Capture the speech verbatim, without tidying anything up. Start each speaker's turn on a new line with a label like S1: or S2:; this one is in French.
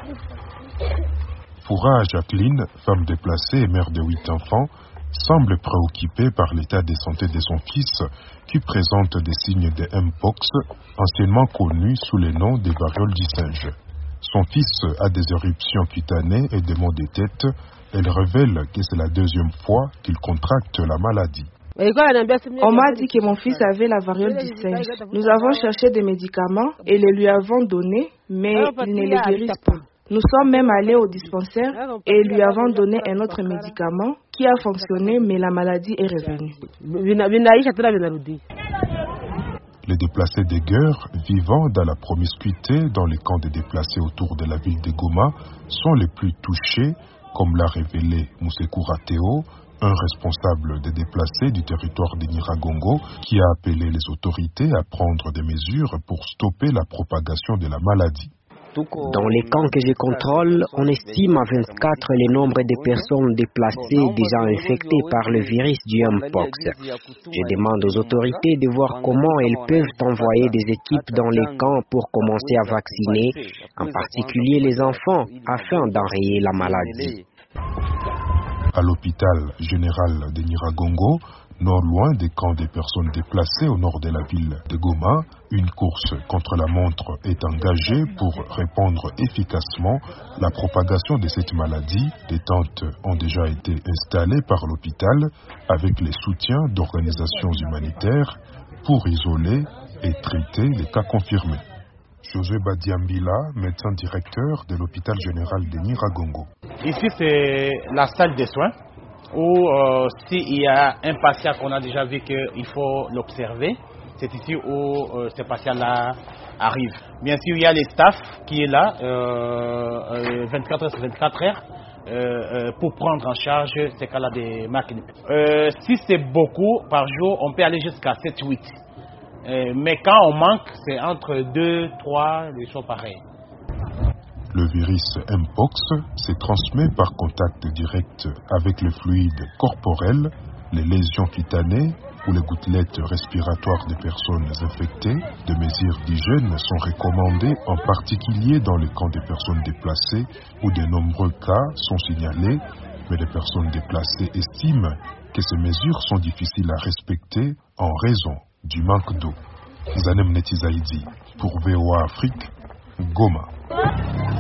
S1: Foura Jacqueline, femme déplacée et mère de huit enfants, semble préoccupée par l'état de santé de son fils qui présente des signes de Mpox, anciennement connus sous le nom de variole du singe. Son fils a des éruptions cutanées et des maux de tête. Elle révèle que c'est la deuxième fois qu'il contracte la maladie.
S2: On m'a dit que mon fils avait la variole du singe. Nous avons cherché des médicaments et les lui avons donnés, mais ils ne les guérissent pas. Nous sommes même allés au dispensaire et lui avons donné un autre médicament qui a fonctionné, mais la maladie est revenue.
S1: Les déplacés des guerres vivant dans la promiscuité dans les camps des déplacés autour de la ville de Goma sont les plus touchés, comme l'a révélé Moussekoura Théo, un responsable des déplacés du territoire de Nyiragongo, qui a appelé les autorités à prendre des mesures pour stopper la propagation de la maladie.
S3: Dans les camps que je contrôle, on estime à vingt-quatre le nombre de personnes déplacées déjà infectées par le virus du Mpox. Je demande aux autorités de voir comment elles peuvent envoyer des équipes dans les camps pour commencer à vacciner, en particulier les enfants, afin d'enrayer la maladie.
S1: À l'hôpital général de Nyiragongo, non loin des camps des personnes déplacées au nord de la ville de Goma, une course contre la montre est engagée pour répondre efficacement à la propagation de cette maladie. Des tentes ont déjà été installées par l'hôpital avec le soutien d'organisations humanitaires pour isoler et traiter les cas confirmés. José Badiambila, médecin directeur de l'hôpital général de Nyiragongo.
S4: Ici, c'est la salle de soins où euh, s'il y a un patient qu'on a déjà vu qu'il faut l'observer, c'est ici où euh, ce patient-là arrive. Bien sûr, il y a le staff qui est là euh, vingt-quatre heures sur vingt-quatre heures euh, euh, pour prendre en charge ces cas-là de marques. Euh, si c'est beaucoup par jour, on peut aller jusqu'à sept huit. Euh, mais quand on manque, c'est entre deux, trois, des choses pareilles.
S1: Le virus Mpox se transmet par contact direct avec le fluide corporel, les lésions cutanées ou les gouttelettes respiratoires des personnes infectées. Des mesures d'hygiène sont recommandées, en particulier dans les camps des personnes déplacées où de nombreux cas sont signalés, mais les personnes déplacées estiment que ces mesures sont difficiles à respecter en raison du manque d'eau. Zanem Netizaidi pour V O A Afrique, Goma.